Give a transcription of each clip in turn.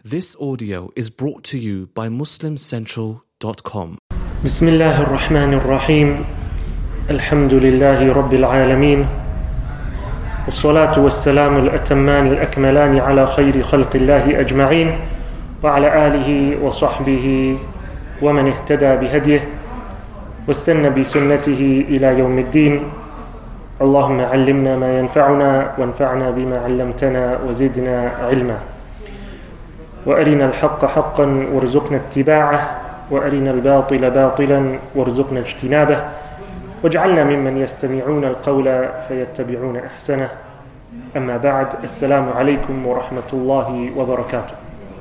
This audio is brought to you by MuslimCentral.com. بسم الله الرحمن الرحيم الحمد لله رب العالمين والصلاة والسلام الأتمان الأكملان على خير خلق الله أجمعين وعلى آله وصحبه ومن اهتدى بهديه واستنى بسنته إلى يوم الدين. اللهم علمنا ما ينفعنا وانفعنا بما علمتنا وزدنا علما وأرنا الحق حقا وارزقنا اتباعه وأرنا الباطل باطلا وارزقنا اجتنابه واجعلنا ممن يستمعون القول فيتبعون أحسنه. أما بعد، السلام عليكم ورحمة الله وبركاته.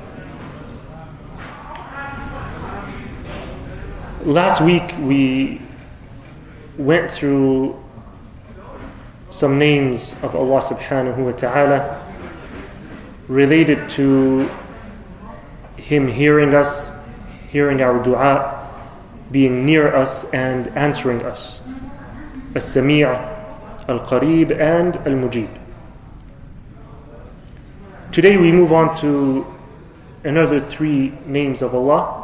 Last week we went through some names of Allah subhanahu wa ta'ala related to Him hearing us, hearing our dua, being near us and answering us. As-Sami' Al-Qareeb and Al-Mujib. Today we move on to another three names of Allah.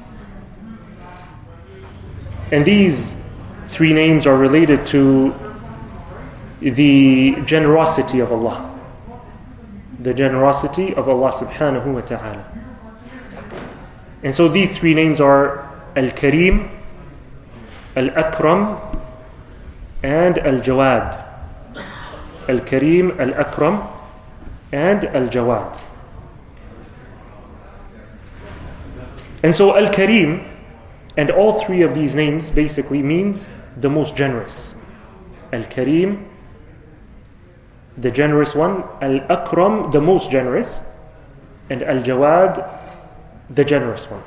And these three names are related to the generosity of Allah. The generosity of Allah subhanahu wa ta'ala. And so these three names are Al-Kareem, Al-Akram, and Al-Jawad. Al-Kareem, Al-Akram, and Al-Jawad. And so Al-Kareem, and all three of these names basically means the most generous. Al-Kareem, the generous one. Al-Akram, the most generous. And Al-Jawad, the generous one.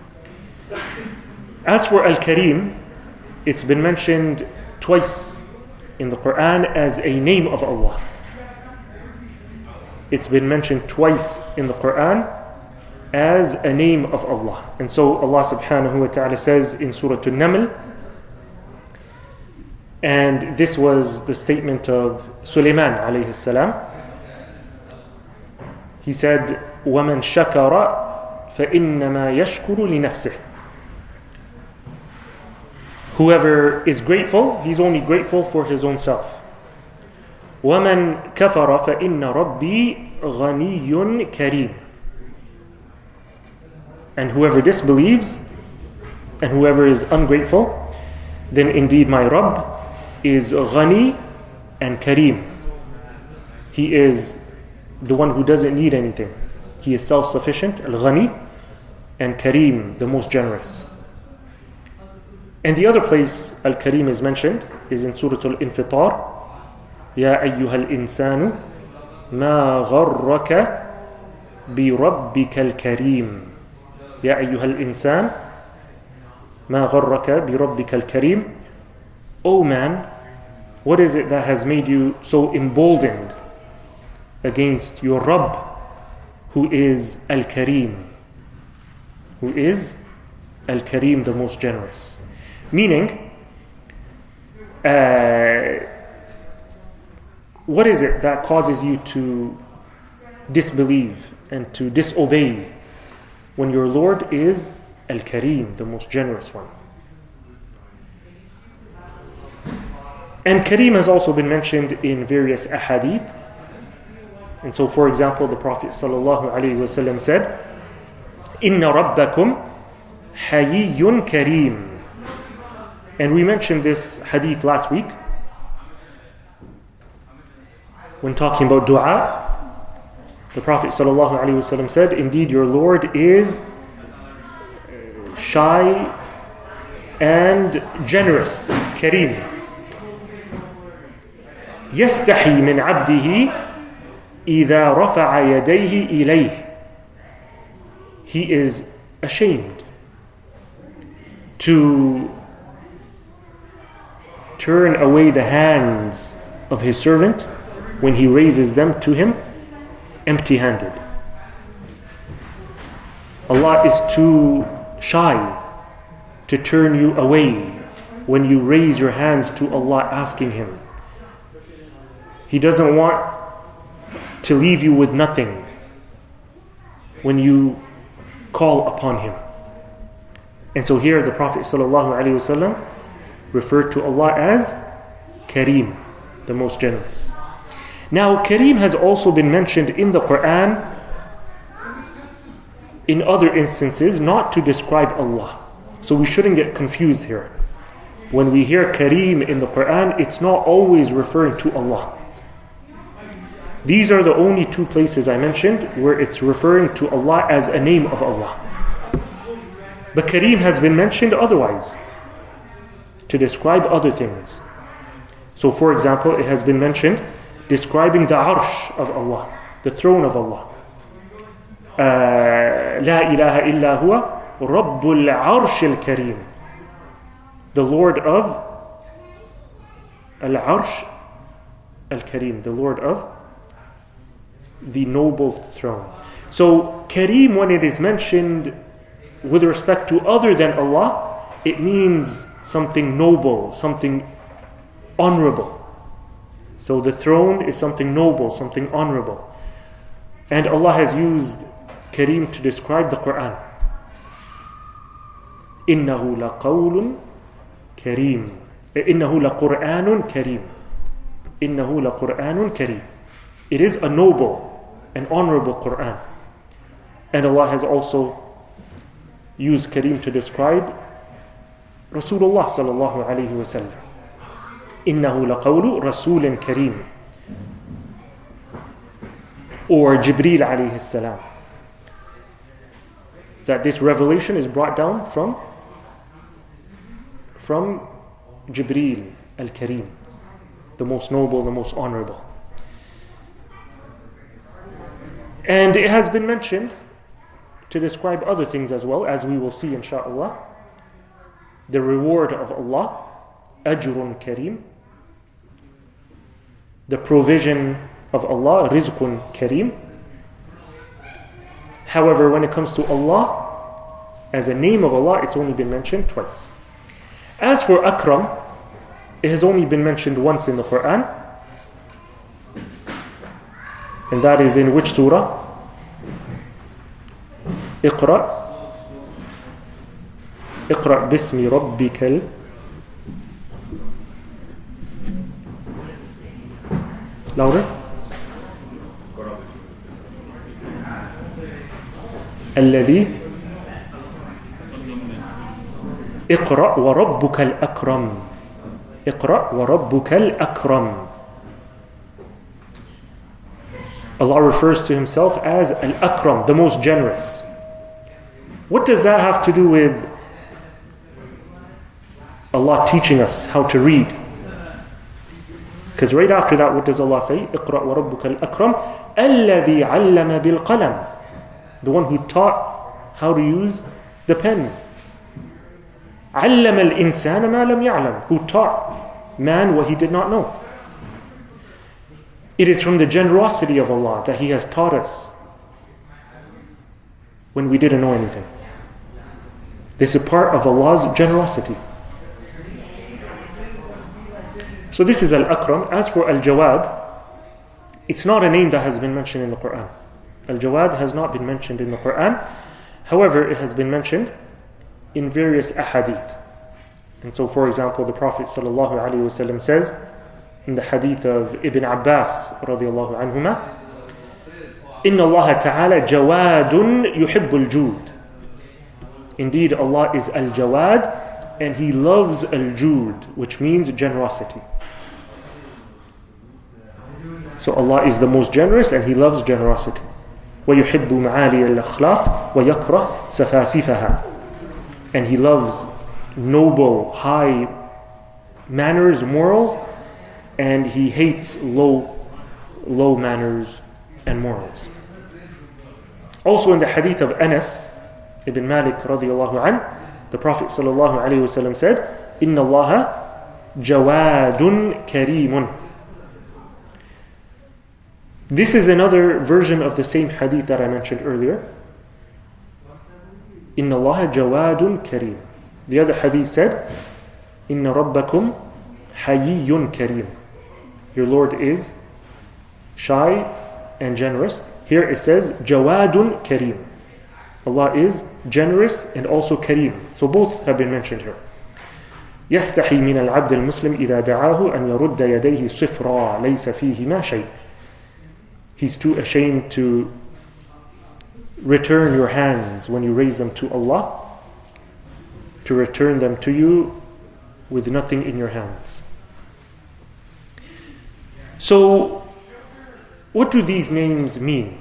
As for Al-Kareem, it's been mentioned twice in the Quran as a name of Allah. It's been mentioned twice in the Quran as a name of Allah. And so Allah subhanahu wa ta'ala says in Surah An-Naml, and this was the statement of Sulaiman alayhi salam. He said, وَمَنْ شَكَرَ فَإِنَّمَا يَشْكُرُ لِنَفْسِهِ. Whoever is grateful, he's only grateful for his own self. وَمَنْ كَفَرَ فَإِنَّ رَبِّي غَنِيٌّ كَرِيمٌ. And whoever disbelieves and whoever is ungrateful, then indeed my Rabb is Ghani and Kareem. He is the one who doesn't need anything. He is self-sufficient, Al-Ghani, and Kareem, the most generous. And the other place Al-Kareem is mentioned is in Surah Al-Infitar. Ya ayyuhal insanu ma gharraka bi rabbika al-kareem. Ya ayyuhal insan ma gharraka bi rabbika al-kareem. O man, what is it that has made you so emboldened against your Rabb, who is Al-Kareem? Who is Al-Kareem, the most generous. Meaning, what is it that causes you to disbelieve and to disobey when your Lord is Al-Kareem, the most generous one? And Kareem has also been mentioned in various ahadith. And so, for example, the Prophet ﷺ said, Inna rabbakum hayyun kareem. And we mentioned this hadith last week when talking about dua. The Prophet ﷺ said, indeed your Lord is shy and generous, kareem. يستحي من عبده إذا رفع يديه إليه. He is ashamed to turn away the hands of his servant when he raises them to him empty-handed. Allah is too shy to turn you away when you raise your hands to Allah asking Him. He doesn't want to leave you with nothing. when you call upon Him. And so here the Prophet ﷺ referred to Allah as Kareem, the most generous. Now, Kareem has also been mentioned in the Quran in other instances, not to describe Allah. So we shouldn't get confused here. When we hear Kareem in the Quran, it's not always referring to Allah. These are the only two places I mentioned where it's referring to Allah as a name of Allah. But Kareem has been mentioned otherwise, to describe other things. So for example, it has been mentioned describing the arsh of Allah, the throne of Allah. La ilaha illa huwa Rabbul arsh al-Kareem. The Lord of al-arsh al-Kareem, the Lord of the noble throne. So Kareem, when it is mentioned with respect to other than Allah, it means something noble, something honorable. So the throne is something noble, something honorable. And Allah has used Kareem to describe the Quran. إِنَّهُ لَقَوْلٌ كَرِيمٌ إِنَّهُ لَقُرْآنٌ كَرِيمٌ إِنَّهُ لَقُرْآنٌ كَرِيمٌ. It is a noble and honorable Quran. And Allah has also used Kareem to describe Rasulullah sallallahu alayhi wa sallam. إِنَّهُ لَقَوْلُ رَسُولٍ كَرِيمٍ. Or Jibreel alayhi salam. That this revelation is brought down from Jibreel al-Kareem, the most noble, the most honorable. And it has been mentioned to describe other things as well, as we will see insha'Allah. The reward of Allah, ajrun kareem. The provision of Allah, rizqun kareem. However, when it comes to Allah, as a name of Allah, it's only been mentioned twice. As for Akram, it has only been mentioned once in the Quran. And that is in which surah? اقرأ باسم ربك louder الذي اقرأ وربك الأكرم اقرأ وربك الأكرم. Allah refers to Himself as Al-Akram, the most generous. What does that have to do with Allah teaching us how to read? Because right after that, what does Allah say? اقرأ وربك الأكرم الذي علم بالقلم. The one who taught how to use the pen. علم الإنسان ما لم يعلم. Who taught man what he did not know. It is from the generosity of Allah that He has taught us when we didn't know anything. This is part of Allah's generosity. So this is Al-Akram. As for Al-Jawad, it's not a name that has been mentioned in the Quran. Al-Jawad has not been mentioned in the Quran. However, it has been mentioned in various ahadith. And so, for example, the Prophet ﷺ says in the hadith of Ibn Abbas radiyallahu anhuma, إِنَّ اللَّهَ تَعَالَى جَوَادٌ يُحِبُّ الْجُودِ. Indeed, Allah is Al-Jawad and He loves Al-Jud, which means generosity. So Allah is the most generous and He loves generosity. وَيُحِبُّ مَعَالِيَ الْأَخْلَاقِ وَيَكْرَهُ سَفَاسِفَهَا. And He loves noble, high manners, morals, and He hates low manners and morals. Also in the hadith of Anas ibn Malik radiyallahu anh, the Prophet sallallahu alayhi wa sallam said, إِنَّ اللَّهَ جَوَادٌ كَرِيمٌ. This is another version of the same hadith that I mentioned earlier. إِنَّ اللَّهَ جَوَادٌ كَرِيمٌ. The other hadith said, إِنَّ رَبَّكُمْ حَيِّيٌّ كَرِيمٌ. Your Lord is shy and generous. Here it says, Jawadun Kareem. Allah is generous and also Kareem. So both have been mentioned here. يستحي من العبد المسلم إذا دعاه أن يرد يديه صفرا ليس فيهما شيء. He's too ashamed to return your hands when you raise them to Allah, to return them to you with nothing in your hands. So, what do these names mean?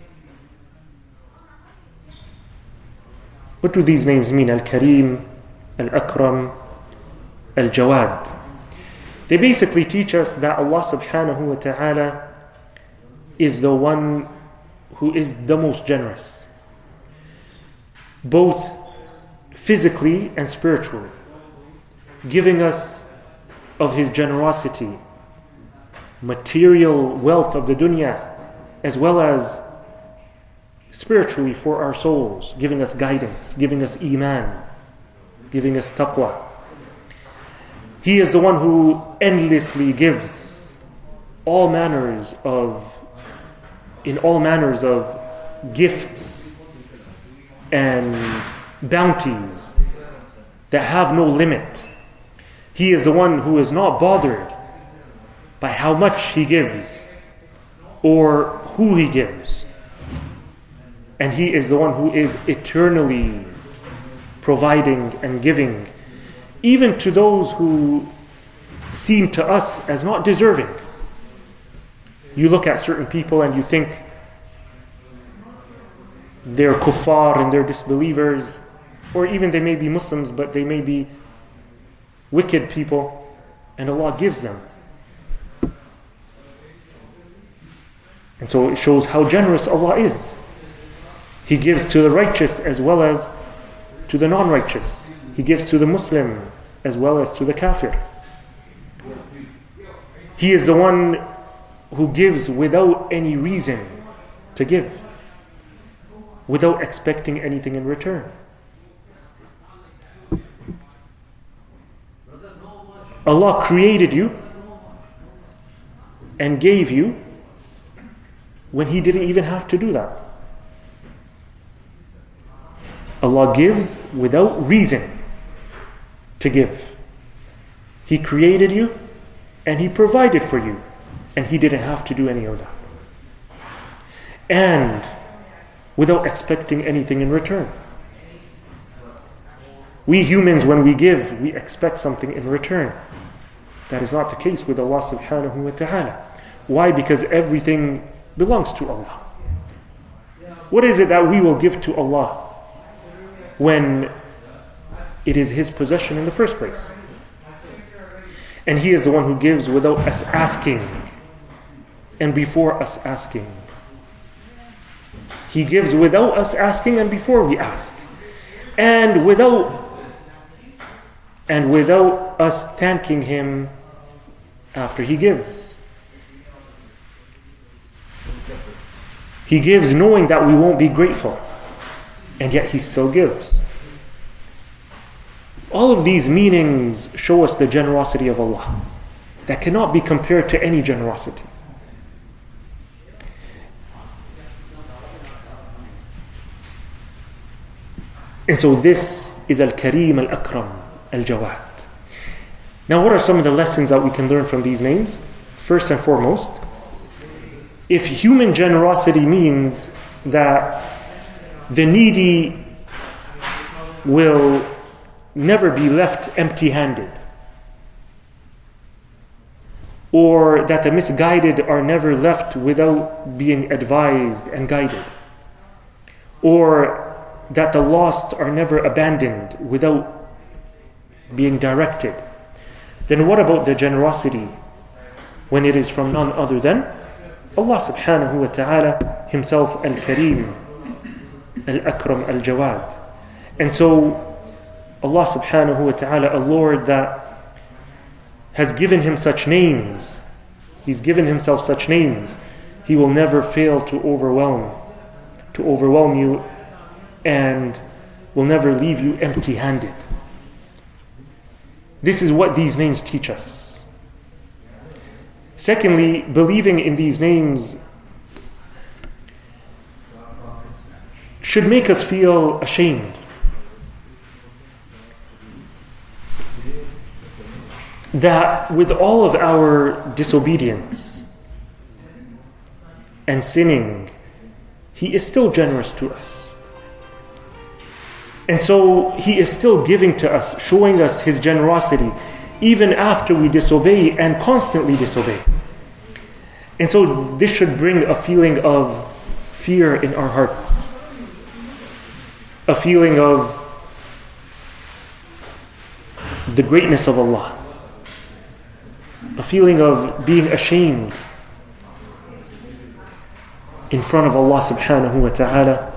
What do these names mean? Al-Kareem, Al-Akram, Al-Jawad. They basically teach us that Allah subhanahu wa ta'ala is the one who is the most generous, both physically and spiritually, giving us of His generosity, material wealth of the dunya, as well as spiritually for our souls, giving us guidance, giving us iman, giving us taqwa. He is the one who endlessly gives in all manners of gifts and bounties that have no limit. He is the one who is not bothered by how much He gives or who He gives. And He is the one who is eternally providing and giving, even to those who seem to us as not deserving. You look at certain people and you think they're kuffar and they're disbelievers, or even they may be Muslims but they may be wicked people, and Allah gives them. And so it shows how generous Allah is. He gives to the righteous as well as to the non-righteous. He gives to the Muslim as well as to the kafir. He is the one who gives without any reason to give, without expecting anything in return. Allah created you and gave you when He didn't even have to do that. Allah gives without reason to give. He created you and He provided for you, and He didn't have to do any of that. And without expecting anything in return. We humans, when we give, we expect something in return. That is not the case with Allah subhanahu wa ta'ala. Why? Because everything belongs to Allah. What is it that we will give to Allah when it is His possession in the first place? And He is the one who gives without us asking and before us asking. He gives without us asking and before we ask. And without us thanking Him after He gives. He gives knowing that we won't be grateful, and yet He still gives. All of these meanings show us the generosity of Allah that cannot be compared to any generosity. And so this is Al-Kareem, Al-Akram, Al-Jawad. Now, what are some of the lessons that we can learn from these names? First and foremost, if human generosity means that the needy will never be left empty-handed, or that the misguided are never left without being advised and guided, or that the lost are never abandoned without being directed, then what about the generosity when it is from none other than Allah subhanahu wa ta'ala Himself, Al-Kareem, Al-Akram, Al-Jawad. And so Allah subhanahu wa ta'ala, a Lord that has given Him such names, He's given Himself such names, He will never fail to overwhelm you, and will never leave you empty-handed. This is what these names teach us. Secondly, believing in these names should make us feel ashamed. That with all of our disobedience and sinning, He is still generous to us. And so He is still giving to us, showing us His generosity, even after we disobey and constantly disobey. And so this should bring a feeling of fear in our hearts, a feeling of the greatness of Allah, a feeling of being ashamed in front of Allah subhanahu wa ta'ala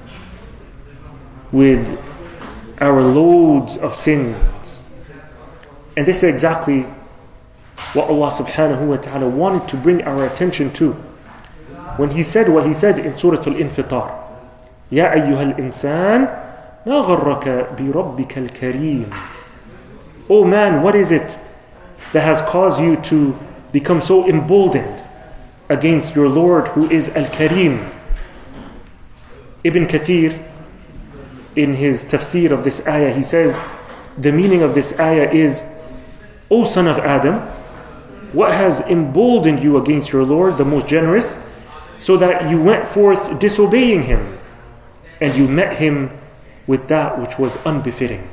with our loads of sins. And this is exactly what Allah subhanahu wa ta'ala wanted to bring our attention to when He said what He said in Surah Al-Infitar. Ya ayyuhal insan, ma gharraka bi rabbika al-kareem. Oh man, what is it that has caused you to become so emboldened against your Lord who is Al-Kareem? Ibn Kathir, in his tafsir of this ayah, he says, the meaning of this ayah is, O son of Adam, what has emboldened you against your Lord, the most generous, so that you went forth disobeying Him, and you met Him with that which was unbefitting.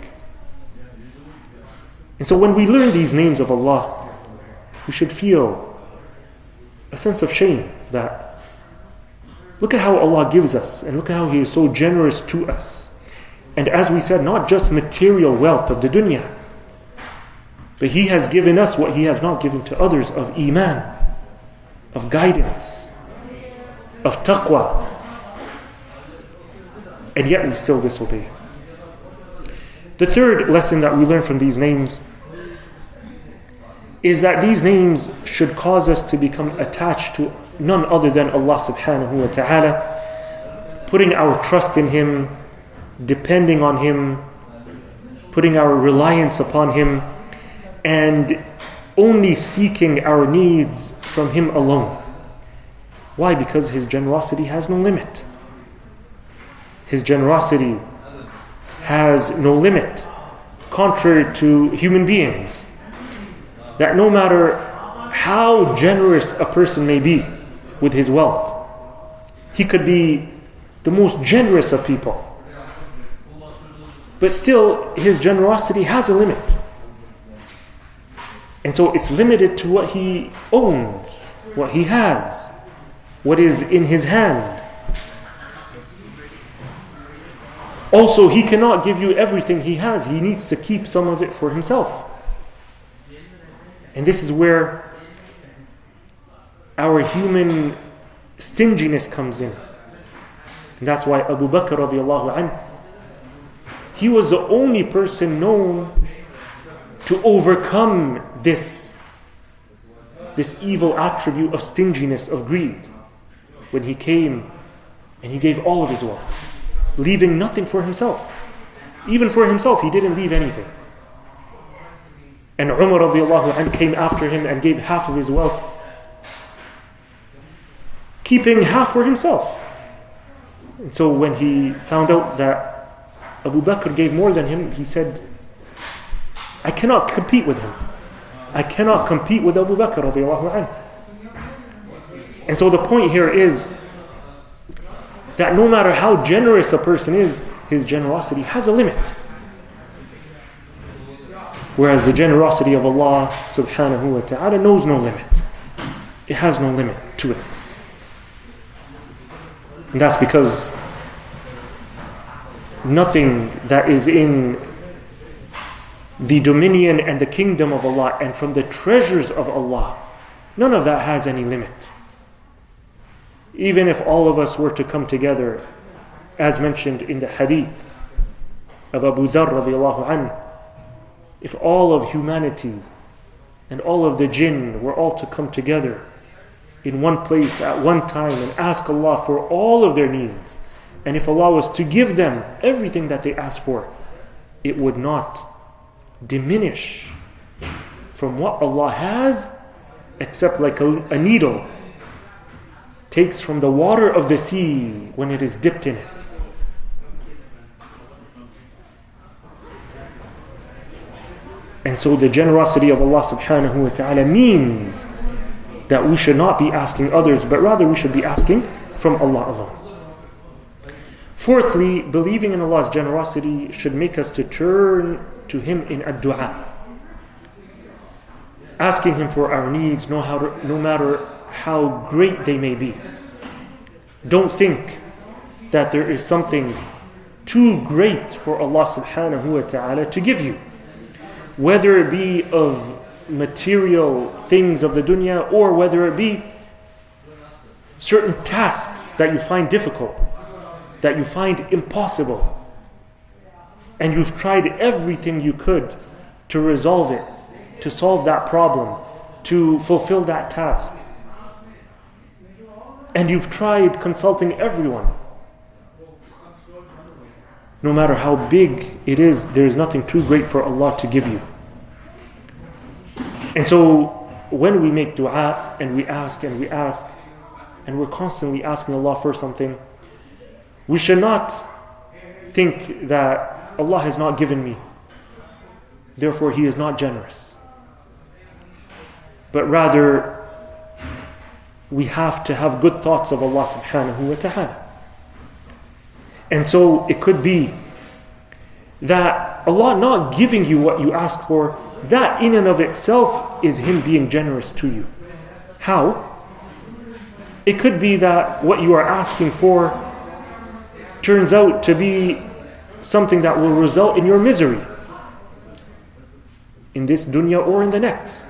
And so when we learn these names of Allah, we should feel a sense of shame that look at how Allah gives us, and look at how He is so generous to us. And as we said, not just material wealth of the dunya, but He has given us what He has not given to others of iman, of guidance, of taqwa. And yet we still disobey. The third lesson that we learn from these names is that these names should cause us to become attached to none other than Allah subhanahu wa ta'ala, putting our trust in Him, depending on Him, putting our reliance upon Him, and only seeking our needs from Him alone. Why? Because His generosity has no limit. His generosity has no limit, contrary to human beings. That no matter how generous a person may be with his wealth, he could be the most generous of people, but still his generosity has a limit. And so it's limited to what he owns, what he has, what is in his hand. Also, he cannot give you everything he has. He needs to keep some of it for himself. And this is where our human stinginess comes in. And that's why Abu Bakr radiallahu anh, he was the only person known to overcome this evil attribute of stinginess, of greed, when he came and he gave all of his wealth, leaving nothing for himself. Even for himself, he didn't leave anything. And Umar radiallahu anh came after him and gave half of his wealth, keeping half for himself. And so when he found out that Abu Bakr gave more than him, he said, I cannot compete with him. I cannot compete with Abu Bakr radiallahu anh. And so the point here is that no matter how generous a person is, his generosity has a limit. Whereas the generosity of Allah subhanahu wa ta'ala knows no limit. It has no limit to it. And that's because nothing that is in the dominion and the kingdom of Allah and from the treasures of Allah, none of that has any limit. Even if all of us were to come together, as mentioned in the hadith of Abu Dharr radiallahu anhu, if all of humanity and all of the jinn were all to come together in one place at one time and ask Allah for all of their needs, and if Allah was to give them everything that they asked for, it would not diminish from what Allah has, except like a needle takes from the water of the sea when it is dipped in it. And so the generosity of Allah subhanahu wa ta'ala means that we should not be asking others, but rather we should be asking from Allah alone. Fourthly, believing in Allah's generosity should make us to turn to Him in ad-du'a, asking Him for our needs no matter how great they may be. Don't think that there is something too great for Allah subhanahu wa ta'ala to give you, whether it be of material things of the dunya or whether it be certain tasks that you find difficult, that you find impossible, and you've tried everything you could to resolve it, to solve that problem, to fulfill that task. And you've tried consulting everyone. No matter how big it is, there is nothing too great for Allah to give you. And so when we make dua and we ask and we're constantly asking Allah for something, we should not think that Allah has not given me, therefore He is not generous. But rather, we have to have good thoughts of Allah subhanahu wa ta'ala. And so it could be that Allah not giving you what you ask for, that in and of itself is Him being generous to you. How? It could be that what you are asking for turns out to be something that will result in your misery in this dunya or in the next.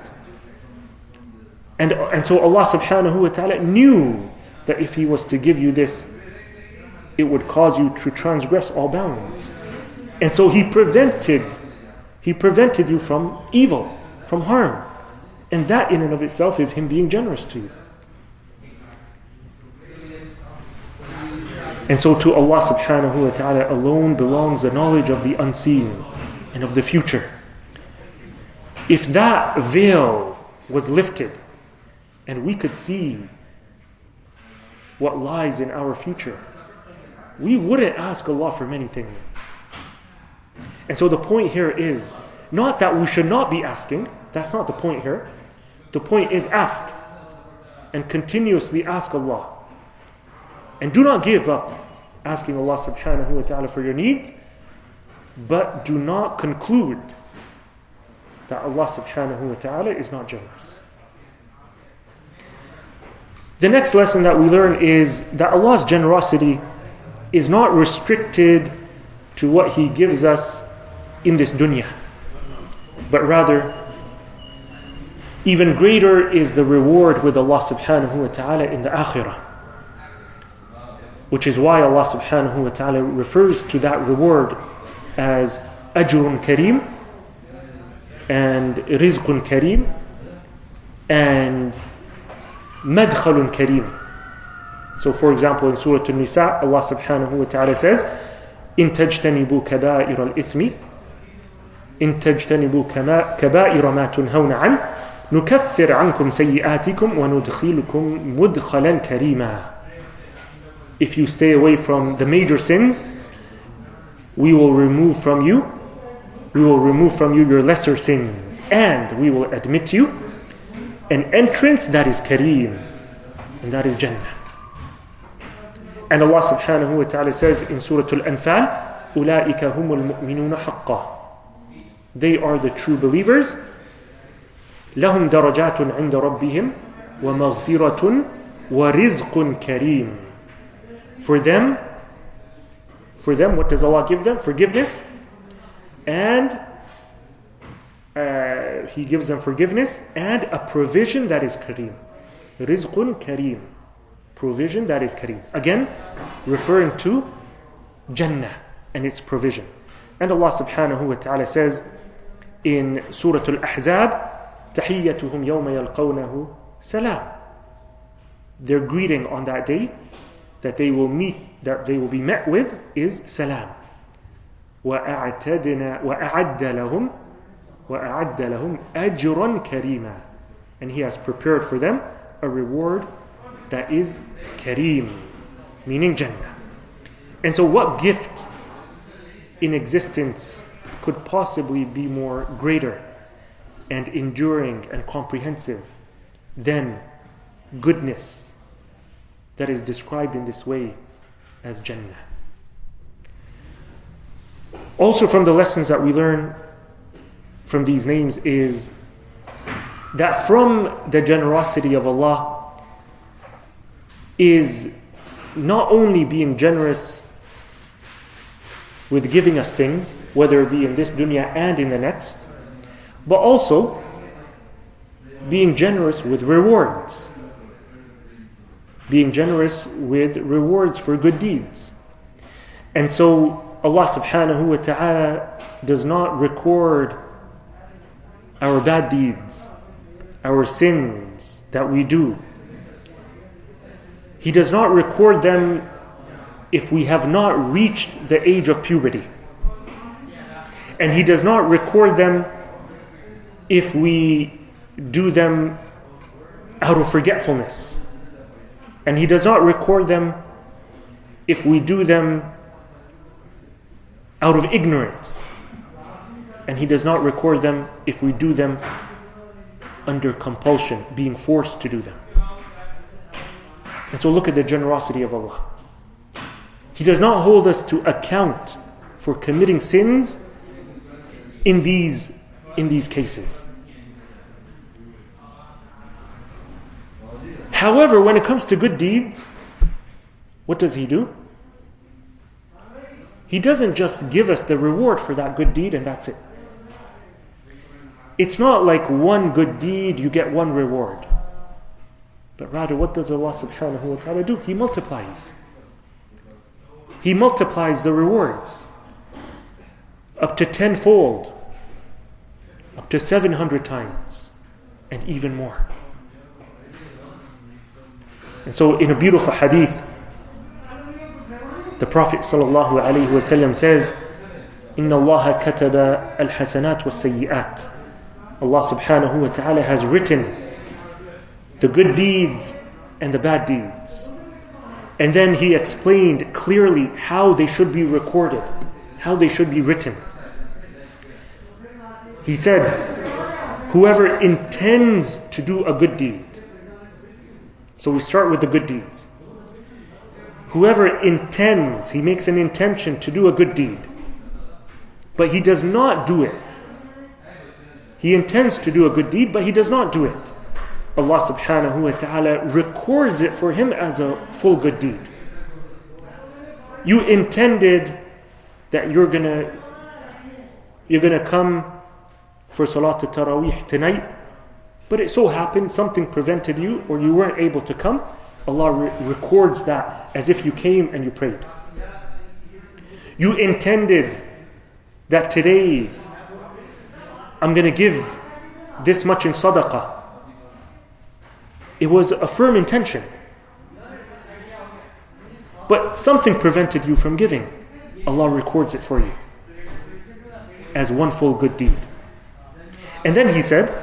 And so Allah subhanahu wa ta'ala knew that if He was to give you this, it would cause you to transgress all bounds. And so He prevented you from evil, from harm. And that in and of itself is Him being generous to you. And so to Allah subhanahu wa ta'ala alone belongs the knowledge of the unseen and of the future. If that veil was lifted and we could see what lies in our future, we wouldn't ask Allah for many things. And so the point here is not that we should not be asking. That's not the point here. The point is ask and continuously ask Allah. And do not give up asking Allah subhanahu wa ta'ala for your needs, but do not conclude that Allah subhanahu wa ta'ala is not generous. The next lesson that we learn is that Allah's generosity is not restricted to what He gives us in this dunya, but rather even greater is the reward with Allah subhanahu wa ta'ala in the akhirah, which is why Allah subhanahu wa ta'ala refers to that reward as ajrun kareem and rizqun kareem and madkhalun kareem. So for example, in Surah An-Nisa, Allah subhanahu wa ta'ala says, إِن تَجْتَنِبُوا كَبَائِرَ الْإِثْمِ إِن تَجْتَنِبُوا كَبَائِرَ مَا تُنْهَوْنَ عَنْهُ نُكَفِّرْ عَنْكُمْ سَيِّئَاتِكُمْ وَنُدْخِلُكُمْ مُدْخَلًا كَرِيمًا. If you stay away from the major sins, we will remove from you your lesser sins, and we will admit you an entrance that is kareem, and that is Jannah. And Allah subhanahu wa ta'ala says in Surah Al-Anfal, أُولَٰئِكَ هُمُ الْمُؤْمِنُونَ حَقًّا. They are the true believers. لَهُمْ دَرَجَاتٌ عِنْدَ رَبِّهِمْ وَمَغْفِرَةٌ وَرِزْقٌ كَرِيمٌ. For them, what does Allah give them? Forgiveness. And He gives them forgiveness and a provision that is kareem. Rizqun kareem. Provision that is kareem. Again, referring to Jannah and its provision. And Allah subhanahu wa ta'ala says in Surah Al-Ahzab, تَحِيَّتُهُمْ يَوْمَ يَلْقَوْنَهُ salam. Their greeting on that day that they will be met with is salam. وَأَعَدَّ لَهُمْ أَجْرًا كَرِيمًا. And He has prepared for them a reward that is kareem, meaning Jannah. And so what gift in existence could possibly be more greater and enduring and comprehensive than goodness that is described in this way as Jannah. Also from the lessons that we learn from these names is that from the generosity of Allah is not only being generous with giving us things, whether it be in this dunya and in the next, but also being generous with rewards. Being generous with rewards for good deeds. And so Allah subhanahu wa ta'ala does not record our bad deeds, our sins that we do. He does not record them if we have not reached the age of puberty. And He does not record them if we do them out of forgetfulness. And He does not record them if we do them out of ignorance. And He does not record them if we do them under compulsion, being forced to do them. And so look at the generosity of Allah. He does not hold us to account for committing sins in these cases. However, when it comes to good deeds, what does He do? He doesn't just give us the reward for that good deed and that's it. It's not like one good deed, you get one reward. But rather, what does Allah subhanahu wa ta'ala do? He multiplies. He multiplies the rewards up to 10-fold, up to 700 times, and even more. And so in a beautiful hadith, the Prophet sallallahu alaihi wasallam says, "Inna Allah kataba al-hasanat was-sayyi'at." Allah subhanahu wa ta'ala has written the good deeds and the bad deeds. And then He explained clearly how they should be recorded, how they should be written. He said, whoever intends to do a good deed. So we start with the good deeds. Whoever intends, he makes an intention to do a good deed, but he does not do it. He intends to do a good deed, but he does not do it. Allah subhanahu wa ta'ala records it for him as a full good deed. You intended that you're gonna come for Salat al-Taraweeh tonight, but it so happened something prevented you or you weren't able to come. Allah records that as if you came and you prayed. You intended that today I'm going to give this much in sadaqah. It was a firm intention, but something prevented you from giving. Allah records it for you as one full good deed. And then He said,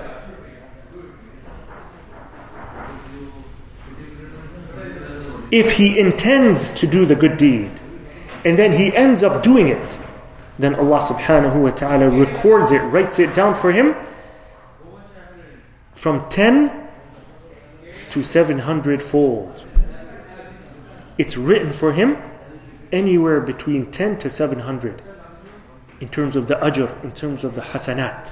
if he intends to do the good deed and then he ends up doing it, then Allah subhanahu wa ta'ala records it, writes it down for him from 10 to 700 fold. It's written for him anywhere between 10 to 700 in terms of the ajr, in terms of the hasanat.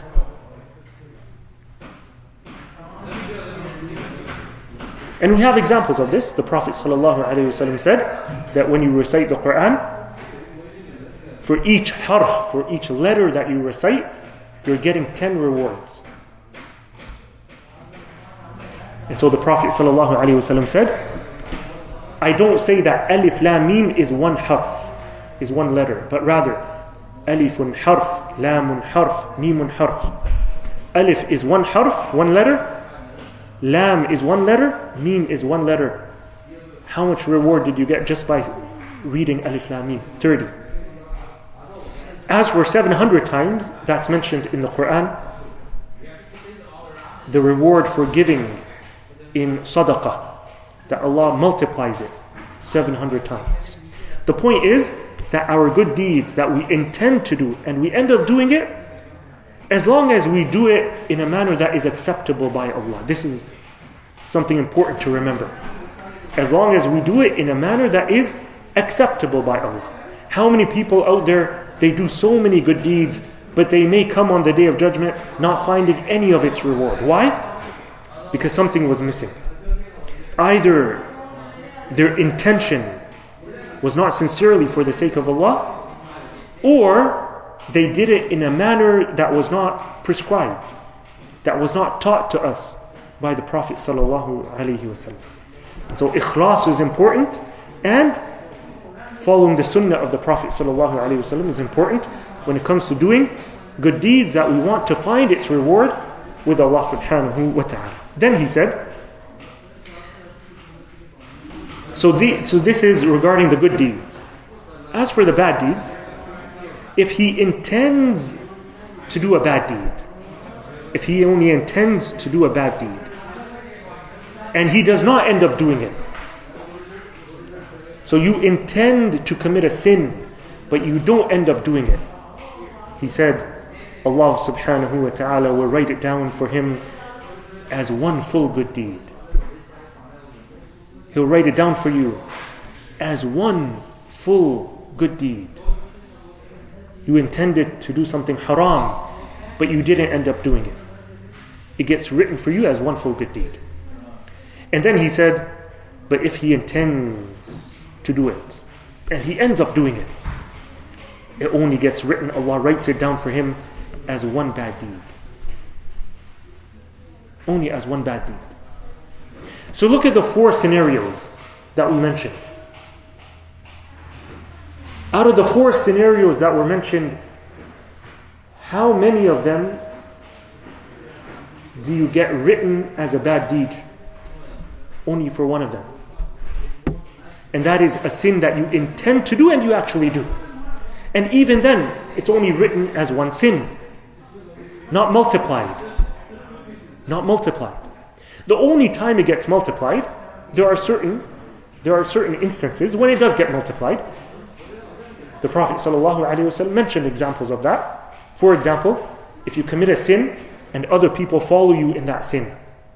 And we have examples of this. The Prophet ﷺ said that when you recite the Quran, for each harf, for each letter that you recite, you're getting 10 rewards. And so the Prophet ﷺ said, I don't say that alif lam mim is one harf, is one letter, but rather alifun harf, lamun harf, mimun harf. Alif is one harf, one letter. Lam is one letter, mim is one letter. How much reward did you get just by reading alif lam mim? 30. As for 700 times, that's mentioned in the Quran, the reward for giving in sadaqah, that Allah multiplies it 700 times. The point is that our good deeds that we intend to do and we end up doing it, as long as we do it in a manner that is acceptable by Allah. This is something important to remember. As long as we do it in a manner that is acceptable by Allah. How many people out there, they do so many good deeds, but they may come on the Day of Judgment not finding any of its reward. Why? Because something was missing. Either their intention was not sincerely for the sake of Allah, or they did it in a manner that was not prescribed, that was not taught to us by the Prophet sallallahu alaihi wasallam. So ikhlas is important, and following the sunnah of the Prophet sallallahu alaihi wasallam is important when it comes to doing good deeds that we want to find its reward with Allah subhanahu wa ta'ala. Then he said, so this is regarding the good deeds. As for the bad deeds, if he intends to do a bad deed, if he only intends to do a bad deed, and he does not end up doing it, so you intend to commit a sin, but you don't end up doing it, he said, Allah subhanahu wa ta'ala will write it down for him as one full good deed. He'll write it down for you as one full good deed. You intended to do something haram, but you didn't end up doing it. It gets written for you as one full good deed. And then he said, but if he intends to do it, and he ends up doing it, it only gets written, Allah writes it down for him as one bad deed. Only as one bad deed. So look at the 4 scenarios that we mentioned. Out of the 4 scenarios that were mentioned, how many of them do you get written as a bad deed? Only for one of them. And that is a sin that you intend to do and you actually do. And even then, it's only written as one sin. Not multiplied. Not multiplied. The only time it gets multiplied, there are certain instances when it does get multiplied. The Prophet ﷺ mentioned examples of that. For example, if you commit a sin and other people follow you in that sin.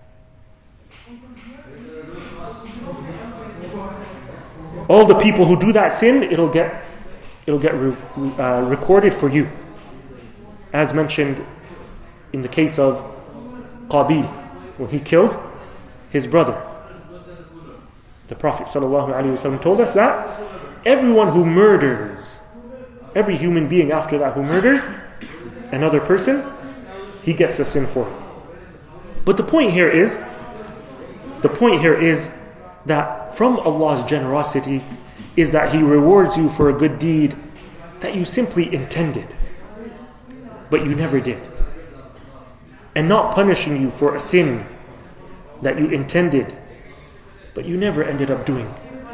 All the people who do that sin, it'll get recorded for you. As mentioned in the case of Qabil, when he killed his brother. The Prophet ﷺ told us that everyone who murders, every human being after that who murders another person, he gets a sin for it. But the point here is that from Allah's generosity is that He rewards you for a good deed that you simply intended, but you never did. And not punishing you for a sin that you intended, but you never ended up doing.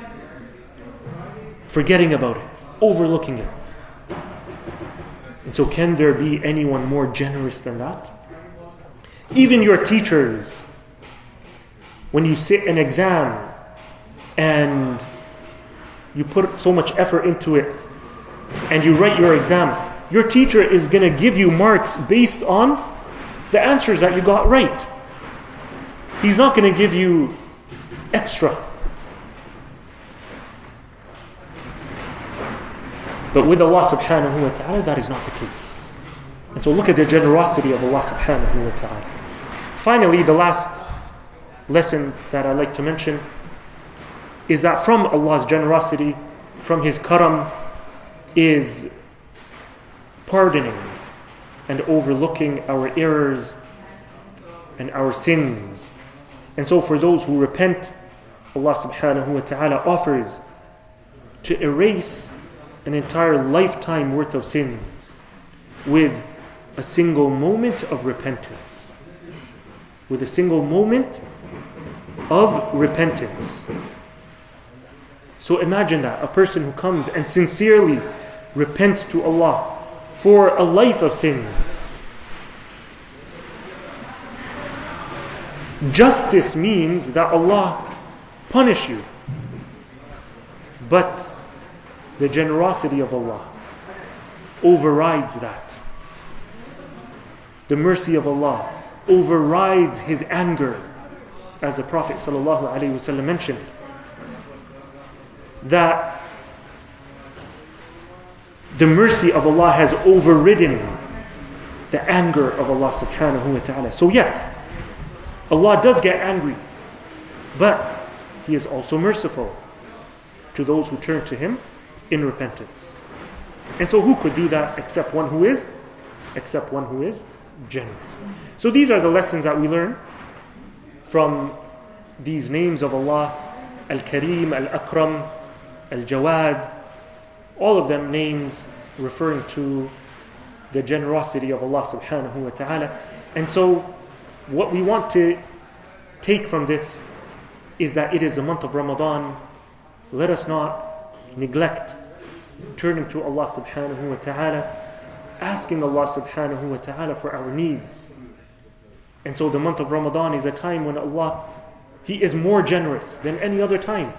Forgetting about it, overlooking it. And so can there be anyone more generous than that? Even your teachers, when you sit an exam and you put so much effort into it and you write your exam, your teacher is going to give you marks based on the answers that you got right. He's not going to give you extra. But with Allah subhanahu wa ta'ala, that is not the case. And so look at the generosity of Allah subhanahu wa ta'ala. Finally, the last lesson that I like to mention is that from Allah's generosity, from His karam, is pardoning and overlooking our errors and our sins. And so for those who repent, Allah subhanahu wa ta'ala offers to erase an entire lifetime worth of sins with a single moment of repentance. With a single moment of repentance. So imagine that, a person who comes and sincerely repents to Allah for a life of sins. Justice means that Allah punish you. But the generosity of Allah overrides that. the mercy of Allah overrides His anger, as the Prophet ﷺ mentioned, that the mercy of Allah has overridden the anger of Allah subhanahu wa ta'ala. So yes, Allah does get angry, but He is also merciful to those who turn to Him in repentance. And so who could do that except one who is generous? So these are the lessons that we learn from these names of Allah: Al-Kareem, Al-Akram, Al-Jawad, all of them names referring to the generosity of Allah subhanahu wa ta'ala. And so what we want to take from this is that it is the month of Ramadan. Let us not neglect turning to Allah subhanahu wa ta'ala, asking Allah subhanahu wa ta'ala for our needs. And so the month of Ramadan is a time when Allah, He is more generous than any other time.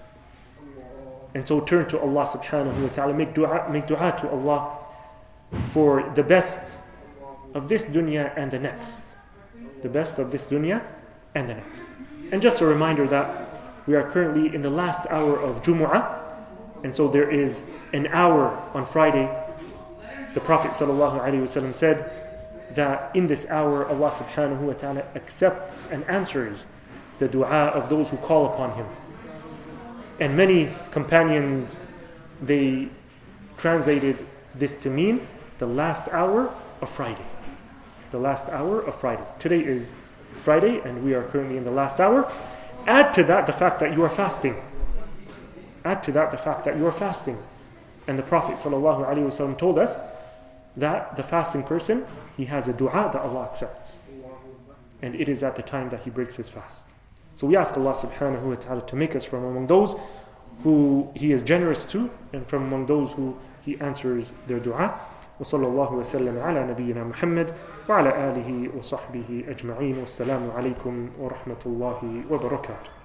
And so turn to Allah subhanahu wa ta'ala, make dua to Allah for the best of this dunya and the next. The best of this dunya and the next. And just a reminder that we are currently in the last hour of Jumu'ah, and so there is an hour on Friday. The Prophet ﷺ said that in this hour Allah subhanahu wa ta'ala accepts and answers the dua of those who call upon Him. And many companions, they translated this to mean the last hour of Friday. The last hour of Friday. Today is Friday and we are currently in the last hour. Add to that the fact that you are fasting. Add to that the fact that you are fasting. And the Prophet ﷺ told us that the fasting person, he has a dua that Allah accepts. And it is at the time that he breaks his fast. So we ask Allah subhanahu wa ta'ala to make us from among those who He is generous to, and from among those who He answers their dua. وصلى الله وسلم على نبينا محمد وعلى آله وصحبه أجمعين والسلام عليكم ورحمة الله وبركاته.